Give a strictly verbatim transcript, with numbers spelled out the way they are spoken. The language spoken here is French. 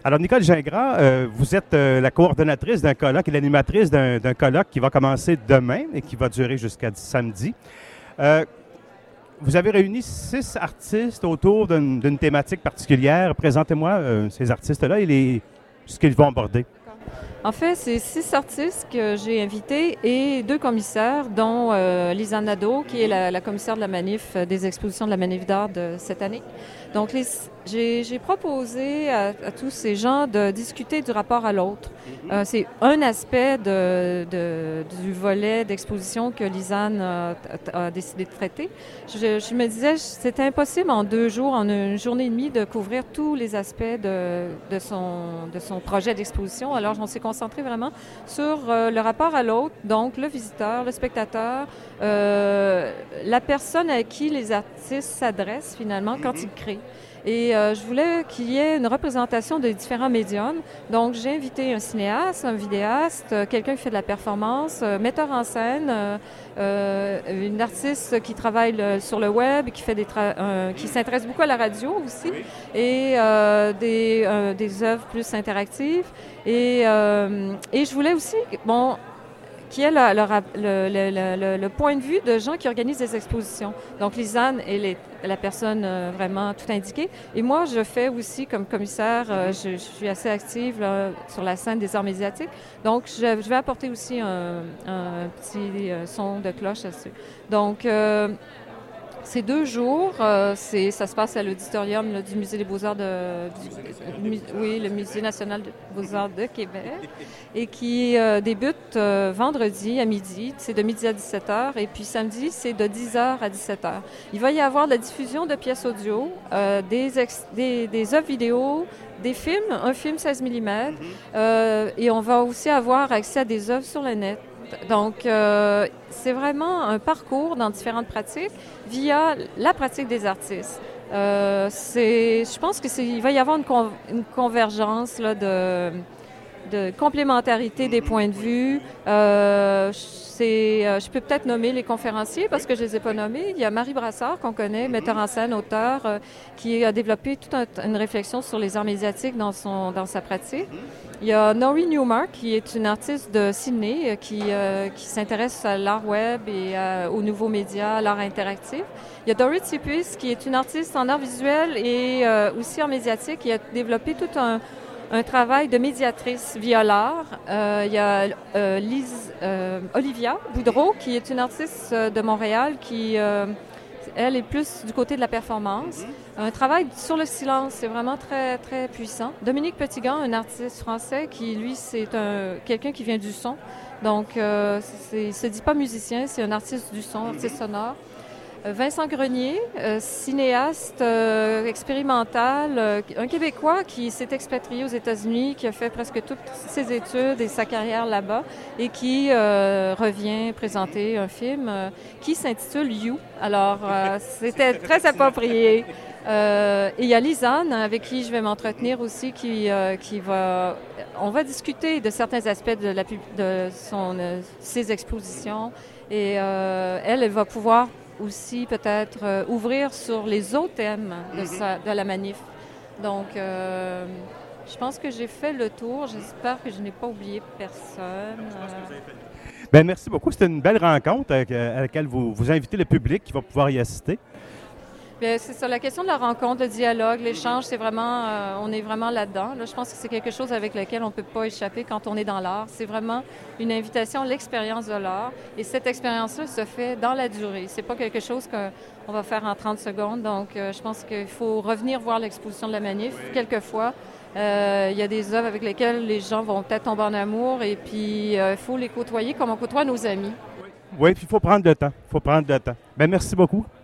Alors, Nicole Gingras, euh, vous êtes euh, la coordonnatrice d'un colloque et l'animatrice d'un, d'un colloque qui va commencer demain et qui va durer jusqu'à samedi. Euh, vous avez réuni six artistes autour d'une, d'une thématique particulière. Présentez-moi euh, ces artistes-là et les, ce qu'ils vont aborder. En fait, c'est six artistes que j'ai invités et deux commissaires, dont euh, Lisa Nadeau, qui est la, la commissaire de la manif, euh, des expositions de la manif d'art de cette année. Donc, les, j'ai, j'ai proposé à, à tous ces gens de discuter du rapport à l'autre. Euh, c'est un aspect de, de, du volet d'exposition que Lisanne a, a, a décidé de traiter. Je, je me disais, c'était impossible en deux jours, en une journée et demie, de couvrir tous les aspects de, de, son, de son projet d'exposition. Alors, on s'est concentré vraiment sur euh, le rapport à l'autre, donc le visiteur, le spectateur, euh, la personne à qui les artistes s'adressent finalement quand ils créent. Et euh, je voulais qu'il y ait une représentation des différents médiums. Donc, j'ai invité un cinéaste, un vidéaste, euh, quelqu'un qui fait de la performance, euh, metteur en scène, euh, euh, une artiste qui travaille le, sur le web, qui fait des tra- euh, qui s'intéresse beaucoup à la radio aussi, et euh, des, euh, des œuvres plus interactives. Et, euh, et je voulais aussi, bon, qui est le, le, le, le, le point de vue de gens qui organisent des expositions. Donc, Lisanne est la personne euh, vraiment tout indiquée. Et moi, je fais aussi, comme commissaire, euh, je, je suis assez active là, sur la scène des arts médiatiques. Donc, je, je vais apporter aussi un, un petit euh, son de cloche là-dessus. Donc, euh, ces deux jours, euh, c'est, ça se passe à l'auditorium là, du Musée des Beaux-Arts de... Du, mu, oui, le Musée national des Beaux-Arts de Québec, et qui euh, débute euh, vendredi à midi. C'est de midi à dix-sept heures, et puis samedi, c'est de dix heures à dix-sept heures. Il va y avoir de la diffusion de pièces audio, euh, des, ex, des, des œuvres vidéo, des films, un film seize millimètres, euh, et on va aussi avoir accès à des œuvres sur le net. Donc, euh, c'est vraiment un parcours dans différentes pratiques via la pratique des artistes. Euh, c'est, je pense qu'il va y avoir une, con, une convergence là, de, de complémentarité des points de vue. Euh, c'est, euh, je peux peut-être nommer les conférenciers parce que je ne les ai pas nommés. Il y a Marie Brassard, qu'on connaît, metteur en scène, auteur, euh, qui a développé toute un, une réflexion sur les arts médiatiques dans, son, dans sa pratique. Il y a Nori Newmark, qui est une artiste de Sydney, qui, euh, qui s'intéresse à l'art web et à, aux nouveaux médias, à l'art interactif. Il y a Dorit Sipis, qui est une artiste en art visuel et euh, aussi en médiatique, qui a développé tout un, un travail de médiatrice via l'art. Euh, il y a euh, Lise, euh, Olivia Boudreau, qui est une artiste de Montréal, qui... Euh, elle est plus du côté de la performance. Un travail sur le silence, c'est vraiment très, très puissant. Dominique Petitgan, un artiste français qui, lui, c'est un, quelqu'un qui vient du son. Donc, euh, c'est, il ne se dit pas musicien, c'est un artiste du son, artiste sonore. Vincent Grenier, euh, cinéaste euh, expérimental, euh, un Québécois qui s'est expatrié aux États-Unis, qui a fait presque toutes ses études et sa carrière là-bas et qui euh, revient présenter un film euh, qui s'intitule You. Alors, euh, c'était très approprié. Euh, et il y a Lisanne, avec qui je vais m'entretenir aussi, qui, euh, qui va... On va discuter de certains aspects de, la, de son, euh, ses expositions et euh, elle, elle va pouvoir aussi peut-être euh, ouvrir sur les autres thèmes de, sa, de la manif. Donc, euh, je pense que j'ai fait le tour. J'espère que je n'ai pas oublié personne. Euh... Bien, merci beaucoup. C'était une belle rencontre à, à laquelle vous, vous invitez le public qui va pouvoir y assister. Bien, c'est ça, la question de la rencontre, le dialogue, l'échange, c'est vraiment, euh, on est vraiment là-dedans. Là, je pense que c'est quelque chose avec lequel on ne peut pas échapper quand on est dans l'art. C'est vraiment une invitation à l'expérience de l'art. Et cette expérience-là se fait dans la durée. C'est pas quelque chose qu'on va faire en trente secondes. Donc, euh, je pense qu'il faut revenir voir l'exposition de la manif. Quelquefois, euh, il y a des œuvres avec lesquelles les gens vont peut-être tomber en amour. Et puis, il euh, faut les côtoyer comme on côtoie nos amis. Oui, puis il faut prendre le temps. Il faut prendre le temps. Bien, merci beaucoup.